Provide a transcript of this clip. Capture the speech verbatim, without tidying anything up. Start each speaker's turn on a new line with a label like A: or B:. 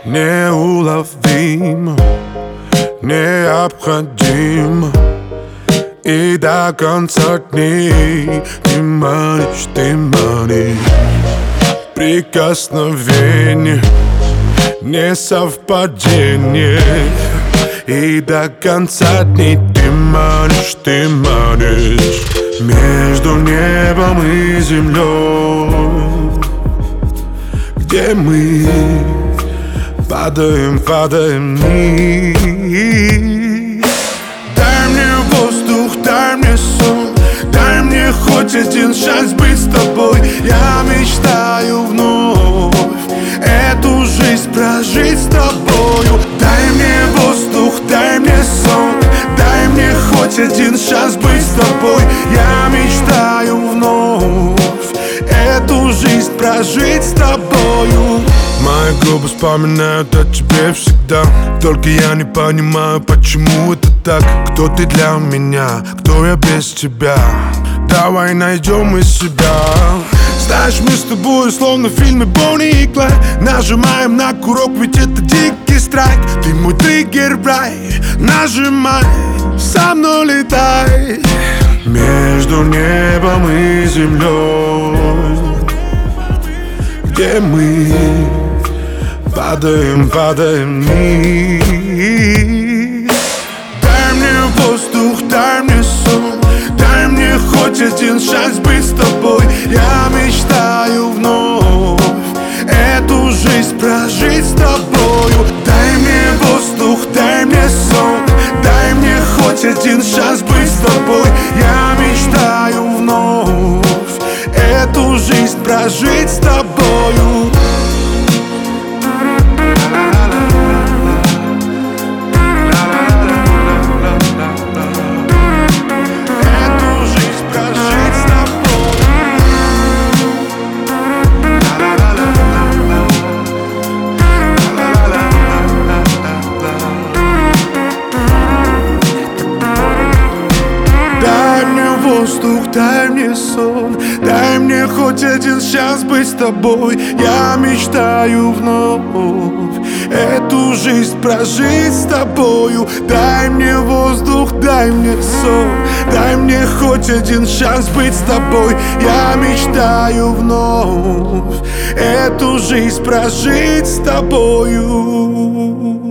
A: неуловимо, необходимо. И до конца дней ты манишь, ты манишь. Прикосновение, не совпадение. И до конца дней ты манишь, ты манишь. Между небом и землей, где мы падаем, падаем вниз. Дай мне воздух, дай мне сон, дай мне хоть один шанс быть с тобой. Я мечтаю вновь эту жизнь прожить с тобою. Дай мне воздух, дай мне сон, дай мне хоть один шанс быть с тобой. Я мечтаю вновь эту жизнь прожить с тобою. Мои губы вспоминают о тебе всегда. Только я не понимаю, почему это так. Кто ты для меня, кто я без тебя? Давай найдем мы себя. Знаешь, мы с тобой словно в фильме Бонни и Клайд. Нажимаем на курок, ведь это дикий страйк. Ты мой триггер-брай, нажимай, со мной летай. Между небом и землей, где мы падаем, падаем вниз. Дай мне воздух, дай мне сон, дай мне хоть один шанс быть с тобой. Я мечтаю вновь эту жизнь прожить с тобою. Дай мне воздух, дай мне сон, дай мне хоть один шанс быть с тобой. Я мечтаю вновь эту жизнь прожить с тобою. Воздух, дай мне сон, дай мне хоть один шанс быть с тобой. Я мечтаю вновь эту жизнь прожить с тобою. Дай мне воздух, дай мне сон, дай мне хоть один шанс быть с тобой. Я мечтаю вновь эту жизнь прожить с тобою.